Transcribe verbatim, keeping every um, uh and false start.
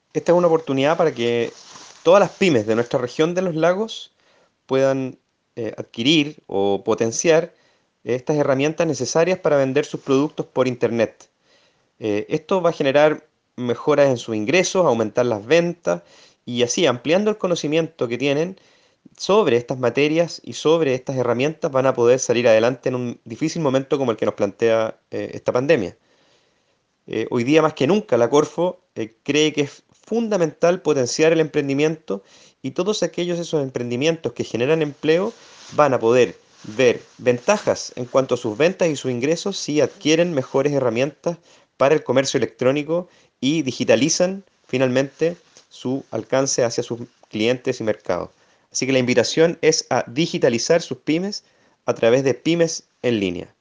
Esta es una oportunidad para que todas las pymes de nuestra región de los lagos puedan eh, adquirir o potenciar estas herramientas necesarias para vender sus productos por Internet. Eh, esto va a generar mejoras en sus ingresos, aumentar las ventas y así ampliando el conocimiento que tienen sobre estas materias y sobre estas herramientas van a poder salir adelante en un difícil momento como el que nos plantea eh, esta pandemia. Eh, hoy día más que nunca la Corfo eh, cree que es fundamental potenciar el emprendimiento y todos aquellos esos emprendimientos que generan empleo van a poder ver ventajas en cuanto a sus ventas y sus ingresos si adquieren mejores herramientas para el comercio electrónico y digitalizan finalmente su alcance hacia sus clientes y mercados. Así que la invitación es a digitalizar sus pymes a través de pymes en línea.